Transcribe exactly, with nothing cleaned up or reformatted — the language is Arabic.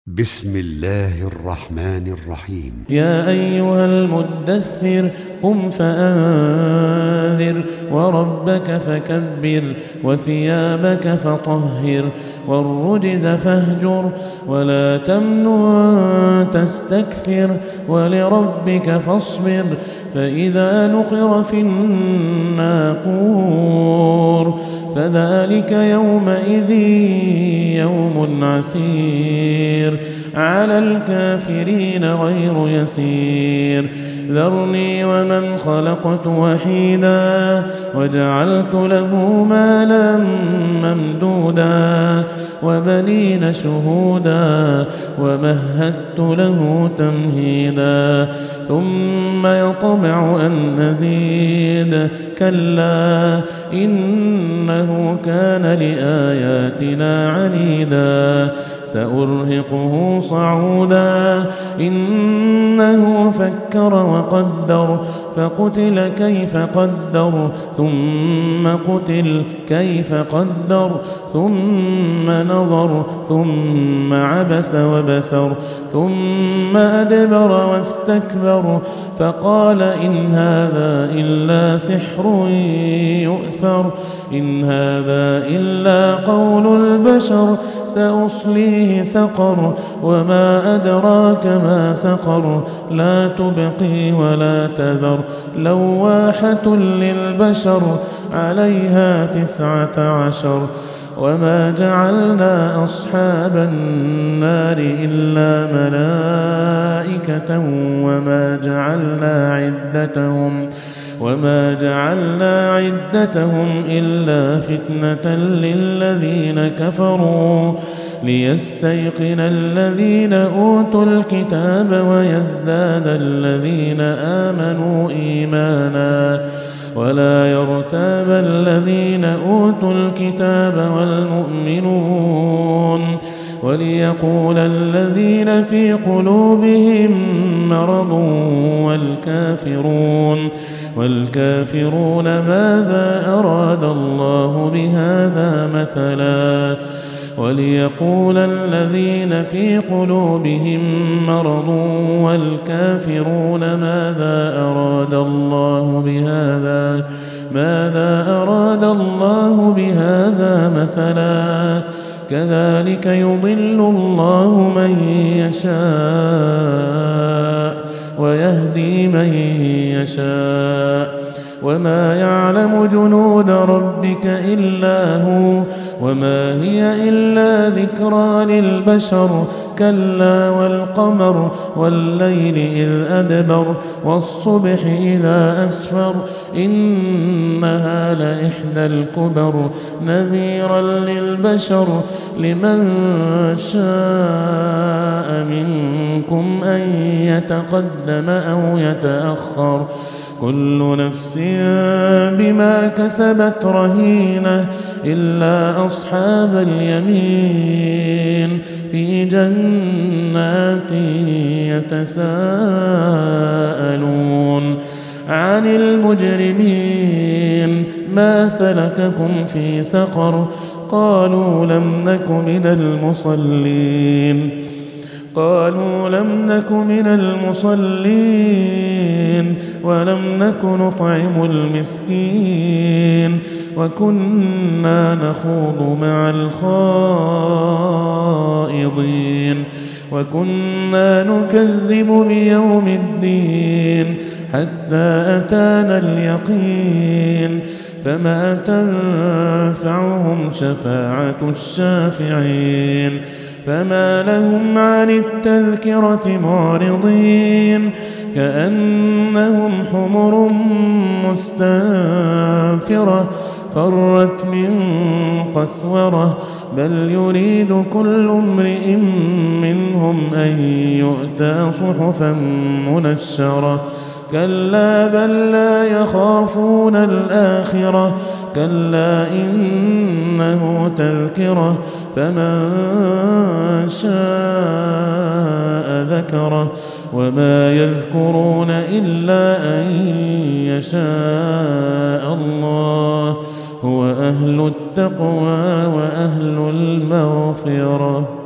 بسم الله الرحمن الرحيم. يا أيها المدثر قم فأنذر وربك فكبر وثيابك فطهر والرجز فاهجر ولا تمنن تستكثر ولربك فاصبر فإذا نقر في الناقور فذلك يومئذ يوم عسير على الكافرين غير يسير ذرني ومن خلقت وحيدا وجعلت له مالا ممدودا وبنين شهودا ومهدت له تمهيدا ثم يطمع أن أزيد كلا إنه كان لآياتنا عنيدا سأرهقه صعودا إنه فكر وقدر فقتل كيف قدر ثم قتل كيف قدر ثم نظر ثم عبس وبسر ثم أدبر واستكبر فقال إن هذا إلا سحر يؤثر إن هذا إلا قول البشر سأصليه سقر وما أدراك ما سقر لا تبقي ولا تذر لواحة للبشر عليها تسعة عشر وما جعلنا أصحاب النار إلا ملائكة وما جعلنا عدتهم وما جعلنا عدتهم إلا فتنة للذين كفروا ليستيقن الذين أوتوا الكتاب ويزداد الذين آمنوا إيمانا ولا يرتاب الذين أوتوا الكتاب والمؤمنون وليقول الذين في قلوبهم مرض والكافرون والكافرون ماذا أراد الله بهذا مثلا وليقول الذين في قلوبهم مرض والكافرون ماذا أراد الله بهذا ماذا أراد الله بهذا مثلا كذلك يضل الله من يشاء ويهدي من يشاء وما يعلم جنود ربك إلا هو وما هي إلا ذكرى للبشر كلا والقمر والليل إذ أدبر والصبح إذا أسفر إنها لإحدى الكبر نذيرا للبشر لمن شاء منكم أن يتقدم أو يتأخر كل نفس بما كسبت رهينة إلا أصحاب اليمين في جنات يتساءلون عن المجرمين ما سلككم في سقر قالوا لم نك من المصلين قالوا لم نك من المصلين ولم نك نطعم المسكين وكنا نخوض مع الخائضين وكنا نكذب بيوم الدين حتى أتانا اليقين فما تنفعهم شفاعة الشافعين فما لهم عن التذكرة معرضين كأنهم حمر مستنفرة فرت من قسورة بل يريد كل امرئ منهم أن يؤتى صحفا منشرة كلا بل لا يخافون الآخرة كلا إنه تذكرة فمن شاء ذكره وما يذكرون إلا أن يشاء الله هو أهل التقوى وأهل المغفرة.